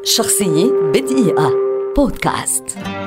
شخصية بدقيقة بودكاست.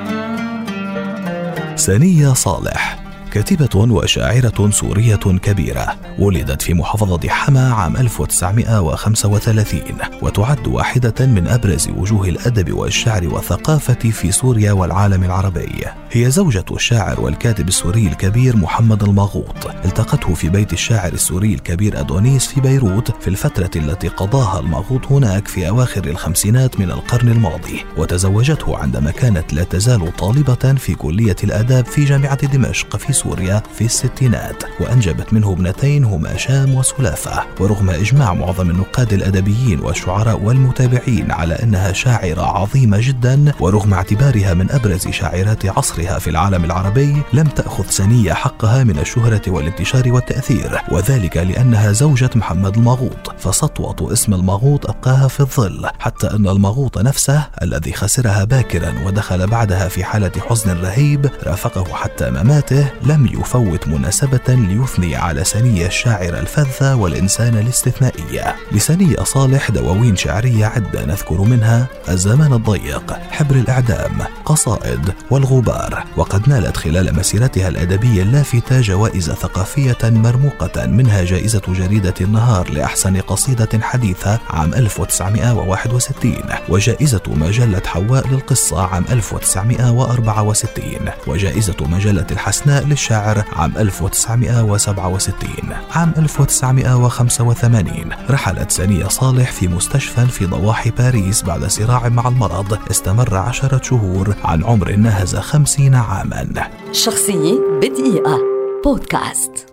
سانية صالح كاتبة وشاعرة سورية كبيرة، ولدت في محافظة حما عام 1935، وتعد واحدة من أبرز وجوه الأدب والشعر والثقافة في سوريا والعالم العربي. هي زوجة الشاعر والكاتب السوري الكبير محمد المغوط، التقته في بيت الشاعر السوري الكبير أدونيس في بيروت في الفترة التي قضاها المغوط هناك في أواخر الخمسينات من القرن الماضي، وتزوجته عندما كانت لا تزال طالبة في كلية الآداب في جامعة دمشق في سوريا في الستينات، وأنجبت منه ابنتين هما شام وسلافة. ورغم إجماع معظم النقاد الأدبيين والشعراء والمتابعين على أنها شاعرة عظيمة جدا، ورغم اعتبارها من أبرز شاعرات عصرها في العالم العربي، لم تأخذ سانية حقها من الشهرة والانتشار والتأثير، وذلك لأنها زوجة محمد المغوط، فسطوة اسم المغوط أبقاها في الظل، حتى أن المغوط نفسه الذي خسرها باكرا ودخل بعدها في حالة حزن رهيب رافقه حتى مماته، لم يفوت مناسبة ليثني على سانية الشاعرة الفذة والإنسان الاستثنائية. لسانية صالح دواوين شعرية عدة، نذكر منها الزمان الضيق، حبر الإعدام، قصائد، والغبار. وقد نالت خلال مسيرتها الأدبية اللافتة جوائز ثقافية مرموقة، منها جائزة جريدة النهار لأحسن قصيدة حديثة عام 1961، وجائزة مجلة حواء للقصة عام 1964، وجائزة مجلة الحسناء للشاعر عام 1967. عام 1985 رحلت سانية صالح في مستشفى في ضواحي باريس بعد صراع مع المرض استمر 10 شهور عن عمر ناهز 50 عاما. شخصية بدقيقة بودكاست.